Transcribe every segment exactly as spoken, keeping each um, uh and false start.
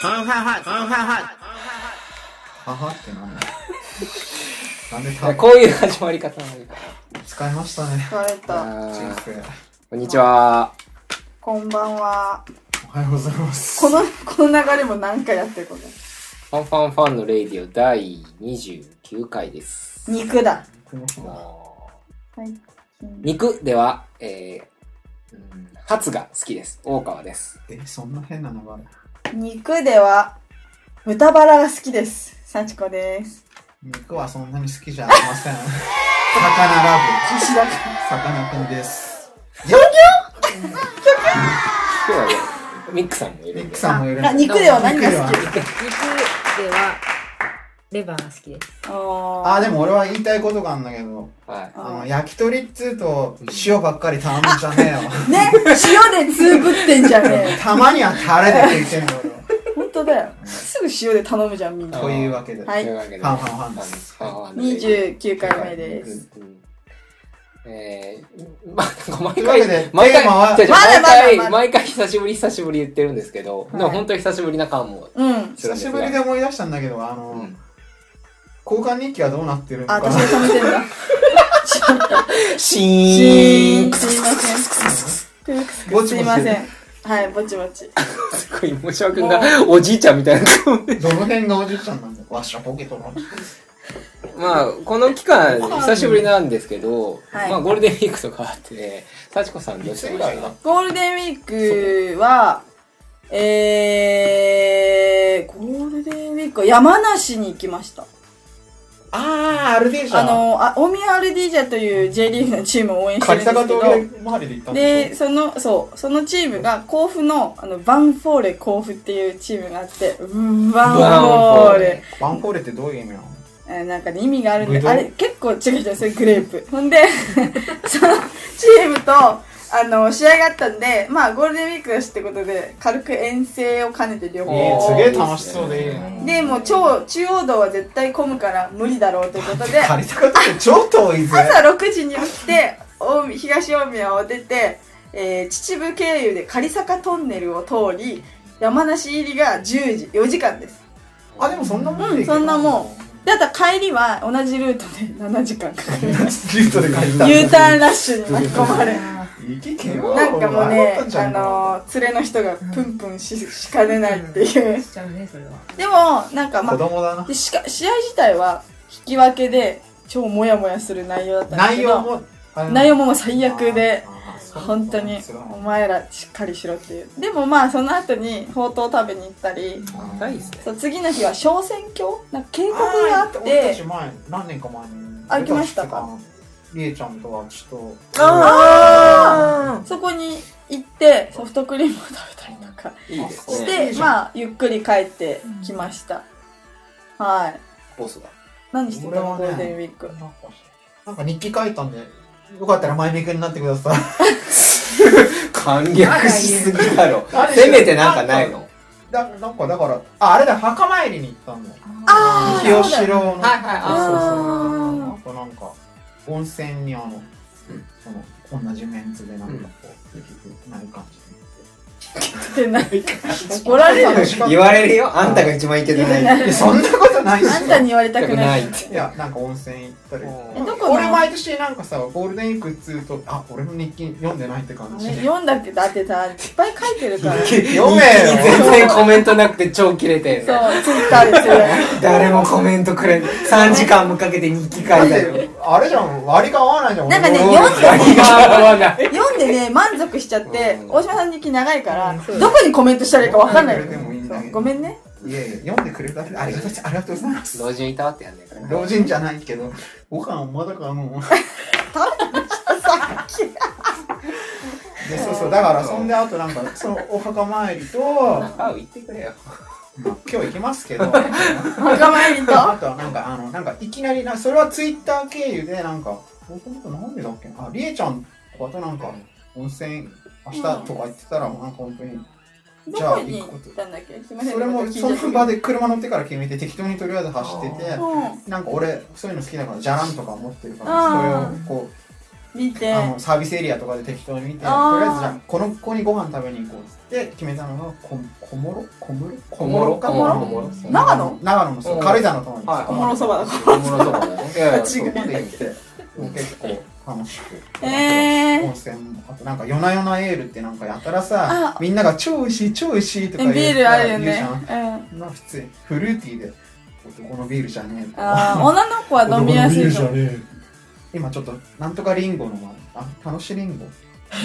ファンファンファンファンファンファン母ってなんだなんでたこういう始まり方なのか使いましたね。 疲れた。 人生。 こんにちは。 こんばんは。 おはようございます。 この、この流れも何回やってることファンファンファンのレイディオだいにじゅうきゅうかいです。 肉だ。 もうはい。 肉では、えー、うん、ハツが好きです。大川です。 え、そんな変な流れ。 肉では、豚バラが好きです。幸子です。 肉はそんなに好きじゃありません。魚ラブ。 石田くん。 魚くんです。 ギョギョ今日はね、ミックさんもいるんで。 ミックさんもいるんで。 あ、肉では何が好き？ 肉ではレバーが好きです。 あー、でも俺は言いたいことがあるんだけど、 はい。 あの、焼き鳥っつうと塩ばっかり頼むんじゃねえよ。 ね、塩でつぶってんじゃねえ。 たまにはタレで食いてんだよ。 ほんとだよ。すぐ塩で頼むじゃん、みんな。 というわけで。 はいというわけでファンファンファンですファンファンのにじゅうきゅうかいめです。 うんうんえー、まあ、なんか毎というわけ回で、 毎回、 テーマはじゃあじゃあまだまだ毎回、 まだ毎回久しぶり久しぶり言ってるんですけど、 はいでも本当に久しぶりな感もうん。 するんですが久しぶりで思い出したんだけど、あの、 うん交換日記はどうなってるのあ、 か。 私が見てんだ。 シシーンーン。すいません。くすくぼちぼちすいません。はい、ぼちぼち。 すごい、もしわくんがおじいちゃんみたいな顔で。 どの辺がおじいちゃんなんだよ。わっしゃ、ポケットの。 まあ、この期間、久しぶりなんですけど、 はいまあ、ゴールデンウィークとかあって、幸子さんどうしてました？ ゴールデンウィークは、えー、ゴールデンウィークは山梨に行きました。 あー、アルディージャ。 あの、あ大宮アルディージャという J リーグのチームを応援してるんですけど、 カリサガ峠周りで行ったんでで、 しその、そう、そのチームが甲府の、あの、バンフォーレ甲府っていうチームがあって、うーバンフォーレ。 ょ。バンフォーレってどういう意味なの？ えーなんかね、意味があるんで、 ぶどうあれ、結構違う違う、それグレープ。ほんで、そのチームと、あの、試合があったんで、まあ、ゴールデンウィークだしってことで、軽く遠征を兼ねて旅行えー、 をすげえ楽しそうでいいね。 で、もう超、中央道は絶対混むから無理だろうということで、 カリサガ峠超遠いぜ。 朝ろくじに起きて、大宮東大宮を出て、えー、秩父経由で狩坂トンネルを通り、山梨入りがじゅうじ、よじかんです。 あ、でもそんなもんでうん、そんなもん。で、あと帰りは同じルートでななじかんかかる。 ルートで帰った。 U ターンラッシュに巻き込まれ。 行きけよ。 なんかもうね、 迷ったんじゃあんかのー、連れの人がプンプンししかねないっていう。 しちゃうね、それは。 でも、なんかま子供だなあ、。でしか試合自体は引き分けで超モヤモヤする内容だったんですけど、 内容も、あの内容ももう最悪で、 あーそう本当にそうお前らしっかりしろっていう。でもまあその後にほうとう食べに行ったり、 長いですね。 そう次の日は小選挙なんか渓谷があっ俺たちて、 前、何年か前に。 あ行きましたか？ りえちゃんとはちょっと。 あそこに行ってソフトクリームを食べたりとかいいですしね。 て、まあゆっくり帰ってきました。はい。 ボスが。 何してたの、 俺はねゴールデンウィーク。 なんか日記書いたんで、よかったら前向きになってください。 簡略しすぎだろ。 あれせめてなんかないの？ だなんかだから、あ、あれだ、墓参りに行ったんだよ。 あー清志郎の。 はいはいあそうそうあなんかなんか、温泉にあの、その、同じメンツでなんかこう、ない感じってないか。怒られる。 言われるよ。あんたが一番いけてない。 で。いや、そんなことないし。 あんたに言われたくない。 いって。 いや、なんか温泉行ったり。 えどこの俺毎年なんかさ、ゴールデンウィークっつうと、あ、俺の日記読んでないって感じ。 読んだけど、だってさ、いっぱい書いてるから。そう、 読めよ。 全然コメントなくて超キレてる。 ツイッターですよ。 誰もコメントくれん。さんじかんもかけて日記書いだたよ。 って、あれじゃん、割が合わないじゃん。 なんかね、 俺の読んで、 何が合わない。 読んでね、満足しちゃってう、ん大島さん日記長いから、 うんどこにコメントしたらいいかわかんない。 読んでくれてもいいんだけどそうごめんね。 いやいや、読んでくれただけでありがとうありがとうございます。 老人いたわってやんねえから。 老人じゃないけど、ご飯をまだかもう。で、そうそう、だから、そんで、あとなんか、そのお墓参りと、 あ、言ってくれよ。 まあ今日行きますけど、 墓参りと、 あとはなんか、あの、なんか、いきなりな、それはツイッター経由で、なんか、もともとなんでだっけな、あ、りえちゃんとかとなんか、温泉、明日とか言ってたら、もうなんか本当に、 どこに行ったんだっけすいません。 それも、その場で車乗ってから決めて、適当にとりあえず走ってて、 うん。 なんか俺、そういうの好きだから、じゃらんとか持ってるから、 あそれをーこ見てあのサービスエリアとかで適当に見て、とりあーあえずじゃあこの子にご飯食べに行こうって決めたのがこ小諸小室小諸か小諸小小諸長野長野のそう軽井沢の隣はい小諸そばだか小室そばだね。いやいや、 そこまで行ってもう結構楽しくえー温泉もあとなんか夜な夜なエールってなんかやたらさあみんなが超美味しい超美味しいとか言うビールあるよね言うじゃんうんまあ普通にフルーティーで男のビールじゃねえあー女の子は飲みやすいと思う今ちょっとなんとかリンゴのあ楽しリンゴ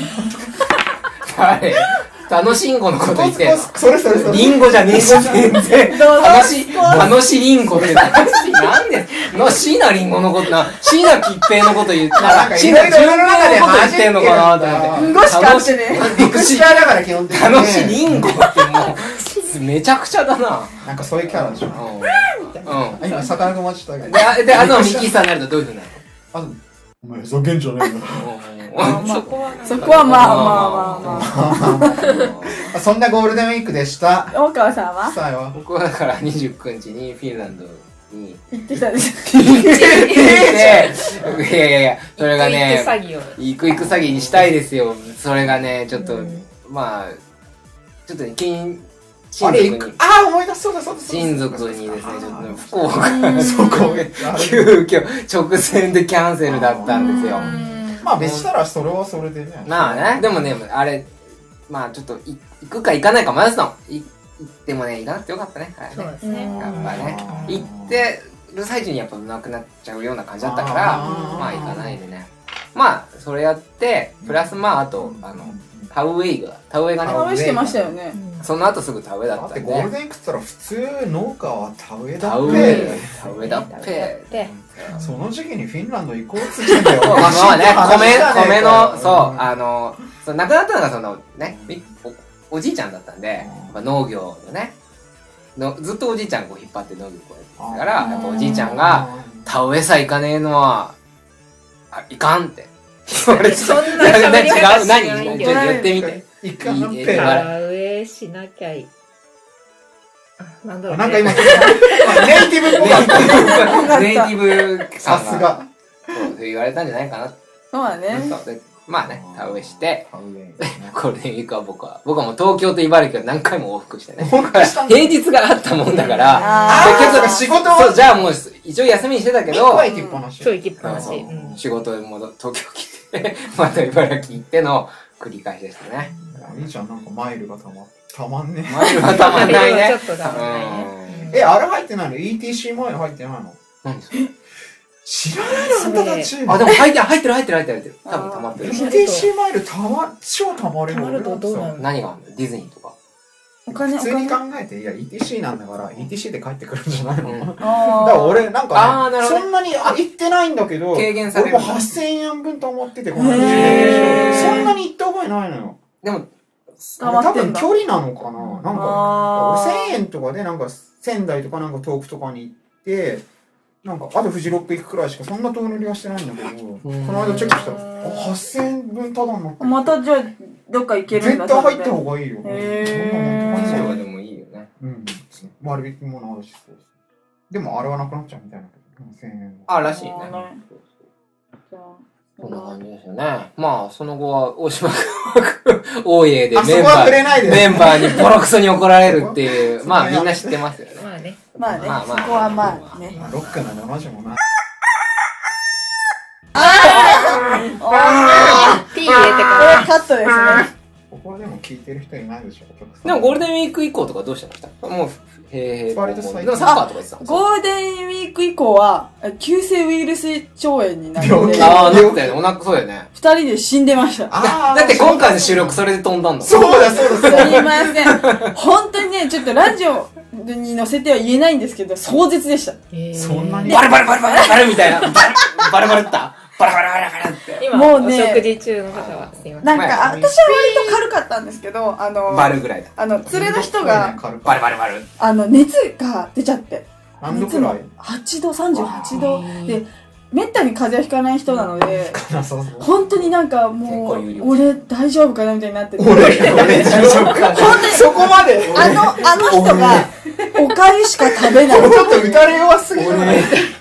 誰楽しんごのこと言ってんのそれそれそれリンゴじゃねえし、全然。 どうぞ楽し、楽しリンゴって楽し、なんで、な、椎名林檎のことな、椎名桔平のこと言ったなんら、椎名かいろいろ純平のこと言ってんのかなと思って。 うんごしかあってねミクシアだから基本的にね楽しリンゴってもう、めちゃくちゃだな。 なんかそういうキャラでしょうん。 今さかなクン待ちしたけどで、あで、あのミキさんになるとどういうふうになるあお前ふざけんじゃねえよのあまあそこは、 そこはまあまあまあまあそんなゴールデンウィークでした大川さんはさあよ僕はだからにじゅうくにちにフィンランドに行ってきたんです行って、いやいやいや、それが行ねく、詐欺を。 行く行く詐欺にしたいですよ。それがね、ちょっと、 うんまあ、ちょっとね、親、 あ親族にれ行く、ああ思い出すそうだそうだそうだ親族にですね、ちょっとね、福う岡、 んそこ急遽、直線でキャンセルだったんですよ。 まあ別したらそれはそれでねまあね、でもね、あれ、まあちょっと、い行くか行かないか迷ってたの。い行ってもね、行かなくてよかったね。あれねそうですね。 やっぱねあ、ー行ってる最中にやっぱなくなっちゃうような感じだったから、 あーまあ行かないでね。まあ、それやって、プラスまああと、あの、田植えが、田植えがね、 試してましたよねその後すぐ田植えだだっんで、 ったてゴールデンウィークっつったら普通農家は田植えだっ田植えて、 田植えだっぺ。 で、 その時期にフィンランド行こうっつってんだよそうまあまあね、米、米の、そう、 ああの、そう亡くなったのがそのね、みお、おじいちゃんだったんで、やっぱ農業のね、のずっとおじいちゃんがこう引っ張って農業こうやってたから、やっぱおじいちゃんが、田植えさ行かねえのは、あ、いかんって。言われてそんな喋り方違う、 し何ないけどちょっと言ってみて。 いかんいいぺあ田植えしなきゃいい。あなんだろうね。 なんか今ちょっとネイティブっぽかったネイティブささんすがそう言われたんじゃないかな。 そうだねそうでまあね、田植えして、 田植えゴールデンウィークは僕は、僕はもう東京と茨城を何回も往復してね。 往復したんだ平日があったもんだから、 あー結局仕事はそう、じゃあもう一応休みにしてたけど、 一個は行きっぱなしそう行きっぱなし。 そううん仕事で戻東京来て、また茨城行っての繰り返しでしたね。 いいじゃんなんかマイルがたまたまんねマイルはたまんないね。 ちょっとだめないね。 えあれ入ってないの イーティーシー マイル入ってないの何それ知らないのあんたたちあ、でも入ってる、入ってる、入ってる、入ってる、入ってる。多分溜まってる。 イーティーシー マイルたま超たまるよたまるとどうなるの何があるのディズニーとか。 お金お普通に考金えていや イーティーシー なんだから イーティーシー で帰ってくるんじゃないの、 うんだかあら俺なんあかーなるほどねねそんなにあ行ってないんだけど軽減される俺もはっせんえんぶんと思っててこの話へーそんなに行った覚えないのよでも、 溜まってんだ多分距離なのかななんかあーせんえんとかでなんか仙台とかなんか遠くとかに行ってなんかあとフジロック行くくらいしかそんな遠乗りはしてないんだけどこんの間チェックしたらあはっせんえんぶんただになってるまたじゃあどっか行けるんだ絶対入った方がいいよへーそんなもん高いよそれはでもいいよね。 うん割引もあるしそうでもあれはなくなっちゃうみたいなせんえんはあ、らしいね。 あーなるじゃあそんな感じですよね。まあ、その後は、大島君、大家であそこはメンバー、 くれないでメンバーにボロクソに怒られるっていう、まあみんな知ってますよね。 まあね。 まあねまあまあそこはまあねまあロックな生地もなあピー入れてーこかれカットですねここはでも聞いてる人いないでしょお客さんでもゴールデンウィーク以降とかどうしてましたもう、へえ、 割と最近でもサッカーとか言ってたんですよゴールデンウィーク以降は急性ウイルス腸炎になって病気ああ、なったよね。お腹そうだよね。 二人で死んでましたあーだって今回の収録それで飛んだんだもん。 そうだそうだそうすだみません本当にねちょっとラジオに載せては言えないんですけど壮絶でしたら。 そんなにバルバルバルバルバルみたいな。バルバルバルったバラバラバラバラって。 今、 もうねお食事中の方はすいません。 なんか、 まあ私は割と軽かったんですけど、あの、 バルぐらいだ。 あの、連れの人が、 バルバルバル。 あの、熱が出ちゃって。熱も何度くらいはちど、さんじゅうはちど。で、めったに風邪をひかない人なので、 そうそう本当になんかもう結構有、料俺大丈夫かなみたいになってて。 俺俺大丈夫かそこまであの、あの人が、おかゆしか食べない。 ちょっと打たれ弱すぎるい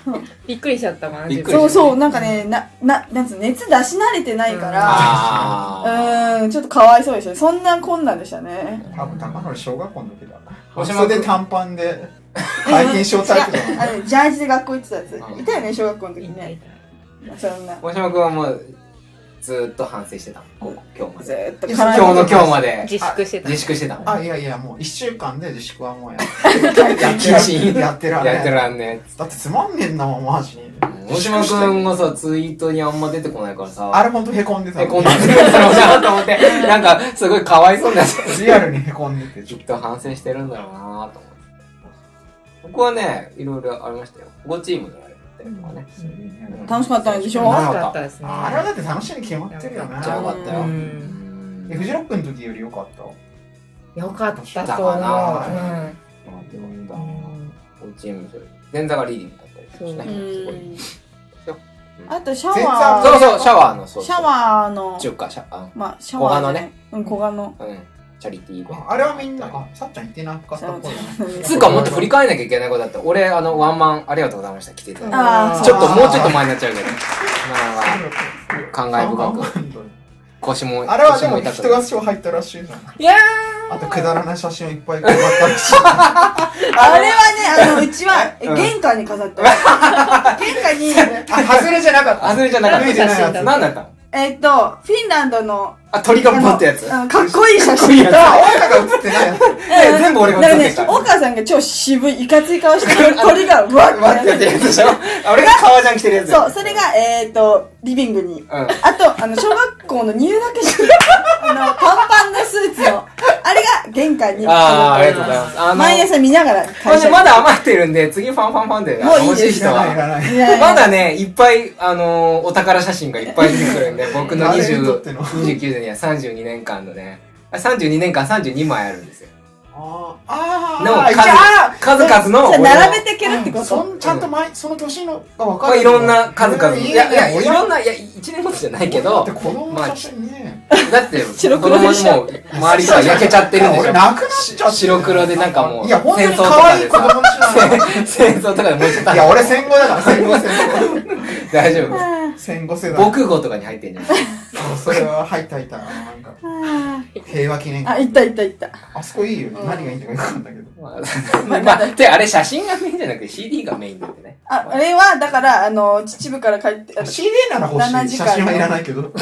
びっくりしちゃったわ。 びっくりそうそう、なんかね、な、な、なんつうの、熱出し慣れてないから、 あうーん、ちょっとかわいそうでしたね。そんなこんなんでしたね。 多分高野小学校の時だ。 おしまそれで短パンで、体験しようタイプだあの、ジャージで学校行ってたやつ。 うんいたよね、小学校の時いたいね。 たそんな。 大島君はもうずーっと反省してたの今日まずでーっと今今日の今日まで自粛してた。 自粛してたのあ、いやいや、もう一週間で自粛はもうやってや禁止やってらんねえやってらんねだってつまんねえんだもん、マジに。 大島君がさツイートにあんま出てこないからさあれほんとへこんでたの。 へこんでるだろうなと思ってなんかすごいかわいそうになってリアルにへこんでて、 きっと反省してるんだろうなと思って僕はねいろいろありましたよごチームでやったりとかね楽しかったんでしょ楽しかったですね。 あれはだって楽しいに決まってるよね。 めっちゃよかったよううんえ、フジロックの時より良かったよかったとだかな思う。 なんだうんごチームそれ前座がリーディングだったりとかしてうねすごいん。 よあとシャ全然ワー。 そうそうシャワーのそうシャワーの、 中華シャワまあ、シャワーじゃない小賀のね。 うん、小賀の。 ーうんチャリティーイベントあれはみんな、あ、さっちゃん言ってなかったっぽいね。 つうかもっと振り返んなきゃいけないことだった俺あのワンマンありがとうございました来ていただいてあーちょっともうちょっと前になっちゃうけどまあ感慨深くく。 腰もあれはでも腰痛く人が賞入ったらしいじゃん。 いやあとくだらない写真をいっぱい配ったりして。 あれはね、あの、うちは、えうん玄関に飾ってます。玄関に、 あ、外れじゃなかった。 外れじゃなかった外れじゃないやつ何だったのえっと、フィンランドの、 あ鳥がポンってやつあのかっこいい写かっこいいやつ真と、 あ、俺らが写ってないやつ。 で全部俺がなんかね撮ってきた、 大川さんが超渋い、いかつい顔してる鳥が、うわっ待ってやってるやつでしょ俺が革ジャン着てるやつそう、それが、えっと、リビングに。 うんあと、あの、小学校の入学式、あの、パンパンのスーツの、あれが玄関に。 あーありがとうございますあの毎朝見ながらこれ会社に。 ねまだ余ってるんで次ファンファンファンでもういい欲しい人いらないいはらない。 いやいやまだねいっぱいあのーお宝写真がいっぱい出てくるんで僕の誰にとってのにじゅうきゅうねんにはさんじゅうにねんかんのねあさんじゅうにねんかんさんじゅうにまいあるんですよあーあー、 のあーじゃあ数々のそれ俺の並べていけるってことそんちゃんと前、その年のが分かまある。 いろんな数々いやいやいろんな。 ないやいちねんごとじゃないけだどって子供の写真ね。 だって白子供に黒でしょもう周りが焼けちゃってるんでしょ俺なくなっちゃって。 白黒でなんかもういや、本当に戦争と可愛い子かでさ供の写真戦争とかで燃えちゃったいや、俺戦後だから、戦後戦後。 大丈夫戦後世代。 防空壕とかに入ってんじゃんそれは入った入った。なんか、平和記念あ、 館。 行った行った行った。 あそこいいよ。 うん何がいいんだかよくわかんないけど。 まあ、まあ、で、あれ写真がメインじゃなくて シーディー がメインなんでね。 あ、あれは、だから、あの、秩父から帰って、あのシーディー なら欲しい。 ななじかん写真はいらないけど。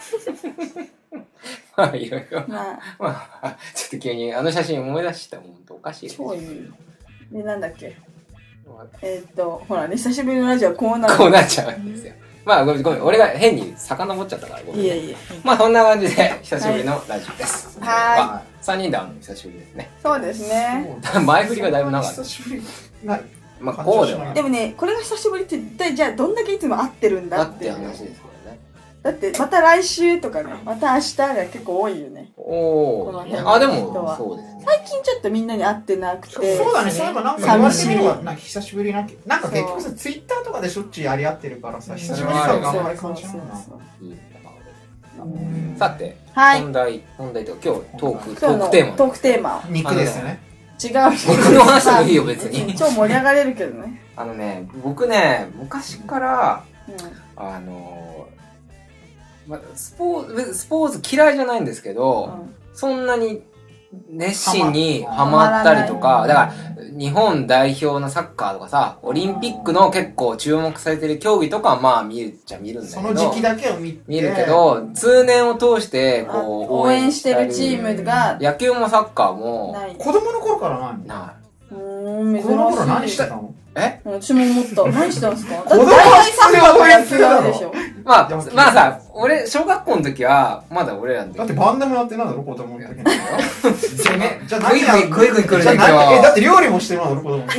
まあ、いろいろ。 まあ、 まあ、ちょっと急にあの写真思い出したもんとおかしいです。 超いい。で、なんだっけ。えーっと、ほらね、久しぶりのラジオはこうなる。 こうなっちゃうんですよ。まあ、ごめん、ごめん。俺が変に遡っちゃったから、ごめんね。 いえいえ。 まあ、そんな感じで、久しぶりのラジオです。 はさんにんで会うの久しぶりですね。 そうですね。 前振りがだいぶ長い。 久しぶり。ない。 まあ、こうではない。 でもね、これが久しぶりって一体じゃあどんだけいつも会ってるんだだっいう。 ってて話ですけどね。 だって、また来週とかね、また明日が結構多いよね。 おこの辺ー。あ、での人はも、そうですね。 最近ちょっとみんなに会ってなくて。 そうだね、そういえばなんか言われてみれば、なんか久しぶりな、なんか結局さ、ツイッターとかでしょっちゅうやり合ってるからさ、久しぶり感があんまり感じないな。 いいねうんさて、 はい。 本題、本題と今日トーク、ト今日のークテーマ。 トークテーマ。 肉ですね。 違うよ。 肉の話でもいいよ別に超盛り上がれるけどね。 あのね、僕ね、昔から、 うん。 あのー、ま、スポーツ、スポーツ嫌いじゃないんですけど、そんなに熱心にハマったりとか、だから、日本代表のサッカーとかさ、オリンピックの結構注目されてる競技とかはまあ見るっちゃ見るんだそけど、 の時期だけを見て。 見るけど、通年を通してこう応援してるチームが野球もサッカーもない。 子供の頃からないのなうーん、珍しい。 子供の頃何してたのい。え私も思った。何してたんですか？だって子供は大体サッカーと野球あるでしょ。 まあでも、 まあさ、俺、小学校の時は、まだ俺らの時だってバンドもやってないだろ、子供の時に。じゃあグイグイ、グイグイ来るね、 じゃあ今日何え、だって料理もしてないだろ、子供の時。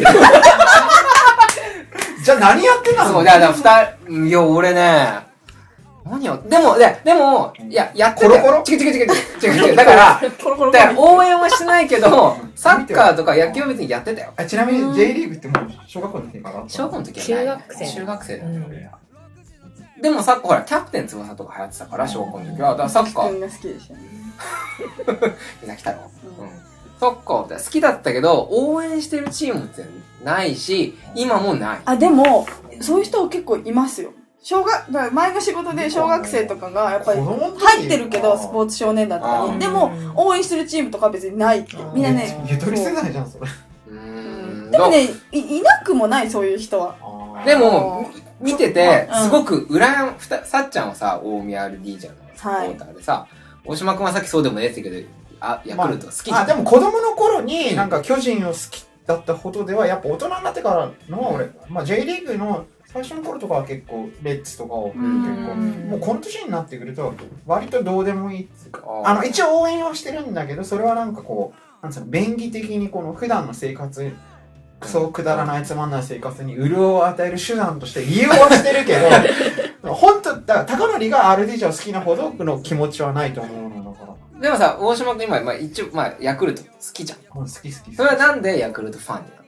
じゃあ何やってんだろそう、だから二人、いや、俺ね、何を、でも、で、でも、いや、やってたよ。 コロコロ違う違う違う違う違う違う。だから、 コロコロコだからロ。 応援はしてないけど、サッカーとか野球は別にやってたよ。 あちなみに J リーグってもう小学校の時からあった小学校の時はない。 中学生中学生だったうん俺ら。でもサッカー、ほら、キャプテン翼とか流行ってたから、小学校の時は。だからサッカー、 君が好きでしたね。 伊崎太郎。 うんうん。 サッカーって好きだったけど、応援してるチームってないし、今もない。 あ、でも、そういう人結構いますよ。小学、だから前の仕事で小学生とかがやっぱり入ってるけど、スポーツ少年団とかに。でも、応援してるチームとか別にないって。みんなね。 ゆとり世代じゃん、それ。 でもねい、いなくもない、そういう人は。 でも、見てて、すごく羨む、さっちゃんはさ、大宮 アールディー じゃん。サポーターでさ、大島くんはさっきそうでも出てたけど、あ、ヤクルト好きじゃん。 あ、でも子供の頃になんか巨人を好きだったほどでは、やっぱ大人になってからの俺、まあ J リーグの最初の頃とかは結構、レッツとかを結構、もうこの年になってくると、割とどうでもいいっつうか、あの、一応応援はしてるんだけど、それはなんかこう、なんつうの、便宜的にこの普段の生活、クソくだらないつまんない生活に潤いを与える手段として利用はしてるけど、本当だ、高則が アールディー ジャーを好きなほどの気持ちはないと思うのだから。 でもさ、大島君今、まあ一応、まあヤクルト好きじゃん。 好き好き。 それはなんでヤクルトファンになった？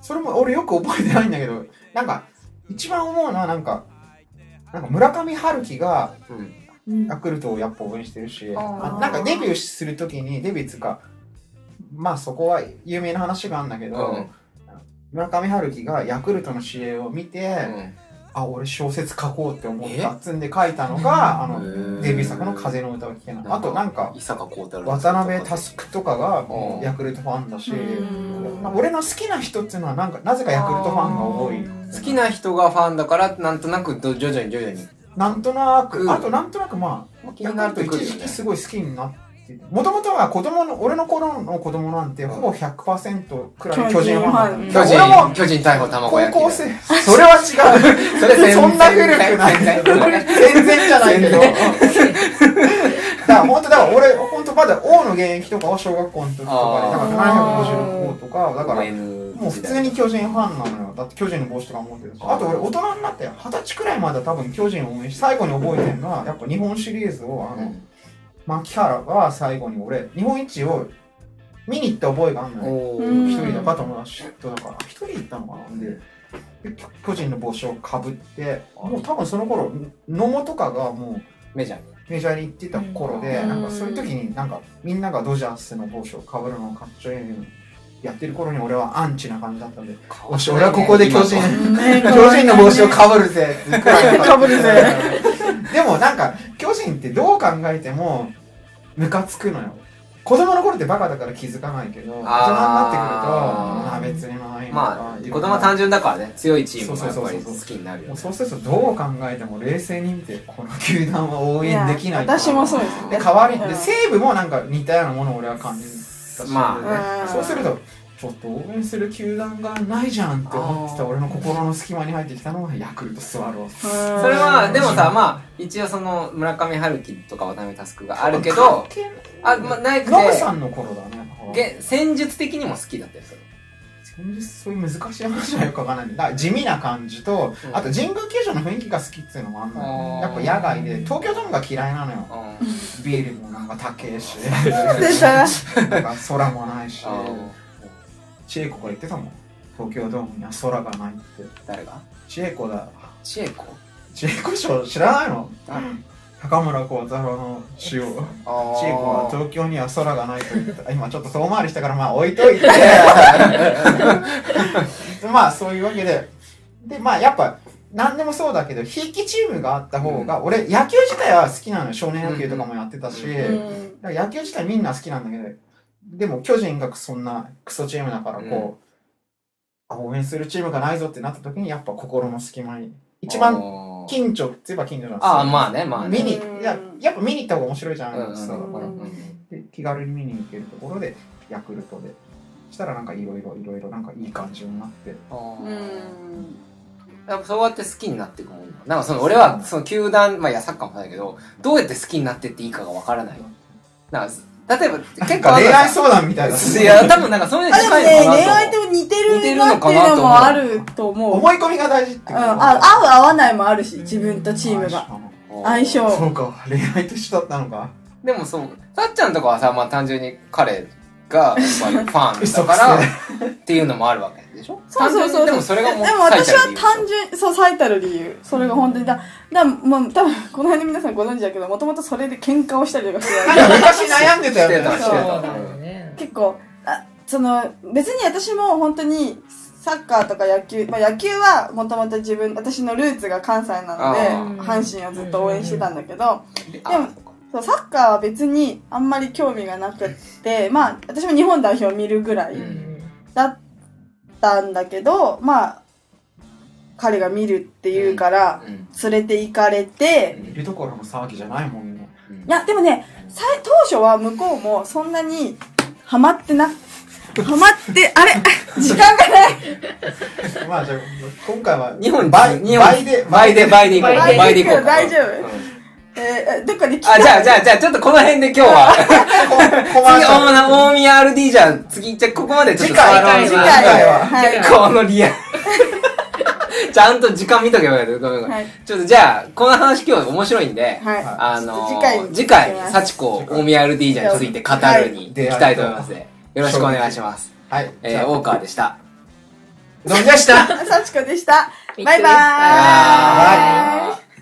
それも俺よく覚えてないんだけど、なんか、一番思うのはなんか、なんか村上春樹が、ヤクルトをやっぱ応援してるし、あなんかデビューするときに、デビューつうか、まあそこは有名な話があるんだけど、うん、村上春樹がヤクルトの試合を見て、うん、あ、俺小説書こうって思ったっつんで書いたのが、あの、デビュー作の風の歌を聴けない。あとなんか、渡辺佑とかがヤクルトファンだし、俺の好きな人っていうのはなんか、なぜかヤクルトファンが多い。 好きな人がファンだから、なんとなく徐々に徐々に。 なんとなく、あとなんとなくまあ、ヤクルト一時期すごい好きになって、もともとは子供の、俺の頃の子供なんてほぼ ひゃくパーセント くらい巨人ファン。 巨人、巨人逮捕卵焼き。 高校生。それは違う。それそんな古くない。全然じゃないけど。だから本当だから俺、本当まだ王の現役とかは小学校の時とかで、だからななひゃくごじゅうろく号とか、だから、もう普通に巨人ファンなのよ。だって巨人の帽子とか持ってるし。あと俺大人になって二十歳くらいまで多分巨人を応援し、最後に覚えてるのは、やっぱ日本シリーズを、あの、牧原が最後に俺、日本一を見に行った覚えがあんのよ。一人だか友達とだから、一人行ったのかな。で、巨人の帽子をかぶって、もう多分その頃、野茂とかがもうメジャーにメジャーに行ってた頃で、なんかそういう時になんかみんながドジャースの帽子をかぶるのをかっちょいいやってる頃に俺はアンチな感じだったんで、よし、俺はここで巨人、巨人の帽子をかぶるぜってかぶるぜ。 でもなんか、巨人ってどう考えても、ムカつくのよ。子供の頃ってバカだから気づかないけど、大人になってくると、まあ別にないのか。 まあ、子供は単純だからね、強いチームがやっぱり好きになるよね。 そうするとどう考えても冷静に見て、この球団は応援できない。 私もそうですね。で、代わりに、西武もなんか似たようなものを俺は感じたし、 まあ、そうすると、ちょっと応援する球団がないじゃんって思ってた俺の心の隙間に入ってきたのがヤクルトスワローズ。 それはでもさ、まあ一応その村上春樹とか渡辺佑があるけど、あ、まあないくて、 ノブさんの頃だね。 戦術的にも好きだったよそれ。 戦術そういう難しい話はよくわかんないんだ。地味な感じと、あと神宮球場の雰囲気が好きっていうのもあるのよ。やっぱ野外で東京ドームが嫌いなのよ。ビールもなんか高えし、なんか空もないし。千恵子が言ってたもん。東京ドームには空がないって。 誰が？ 千恵子だ。 千恵子？ 千恵子賞知らないの？高村光太郎の詩を。千恵子は東京には空がないと言った。今ちょっと遠回りしたからまあ置いといて。まあそういうわけで。で、まあやっぱ、何でもそうだけど、ひいきチームがあった方が、うん、俺野球自体は好きなのよ。少年野球とかもやってたし。うん、だから野球自体みんな好きなんだけど、でも巨人がそんなクソチームだからこう、うん、応援するチームがないぞってなった時にやっぱ心の隙間に一番近所って言えば近所なんですよ。 ああまあねまあね。 見にややっぱ見に行った方が面白いじゃないですか。で気軽に見に行けるところでヤクルトでしたらなんかいろいろいろいろなんかいい感じになって。あうんやっぱそうやって好きになっていくもんなんかその俺はその球団まあいやサッカーもそうだけどどうやって好きになってっていいかがわからない。なんか例えば結構恋愛相談みたいな。 いや多分なんかそういうの近いのかなと。あでもね恋愛と似てるなっていうのもあると思う。 思い込みが大事ってこと。 うん、あ合う合わないもあるし自分とチームが相性。 そうか恋愛と一緒だったのか。 でもそうさっちゃんとかはさまあ単純に彼がファンだからっていうのもあるわけでしょ。 そうそうそう。 でもそれがもうでも私は単純そう最たる理由それが本当にだだもう多分この辺で皆さんご存知だけどもともとそれで喧嘩をしたりとかして昔悩んでたよね。 結構あその別に私も本当にサッカーとか野球、まあ、野球はもともと自分私のルーツが関西なので阪神をずっと応援してたんだけど、でもそうサッカーは別にあんまり興味がなくって、まあ私も日本代表を見るぐらいだったんだけど、まあ彼が見るって言うから連れて行かれて、 見るところの騒ぎじゃないもんね。 いやでもね当初は向こうもそんなにハマってなハマってあれ時間がないまあじゃあ今回は日本倍日本倍で倍で倍でいこう倍でいこう大丈夫、えー、どっかで聞きたい。 あ、じゃあ、じゃあ、じゃあ、ちょっとこの辺で今日は。次、大宮 アールディー じゃあ、次、じゃあ、ここまでちょっと触ろう。 次回は。 はい。このリアル。ちゃんと時間見とけばよかった。ごめんごめん。はい、ちょっとじゃあ、この話今日面白いんで、はい、あのー、次回、次回、幸子大宮 アールディー じゃについて語るに行きたいと思いますので、よろしくお願いします。はい。えー、大川でした。 どうでした？ 幸子でした。バイバーイ。 バイバーイ。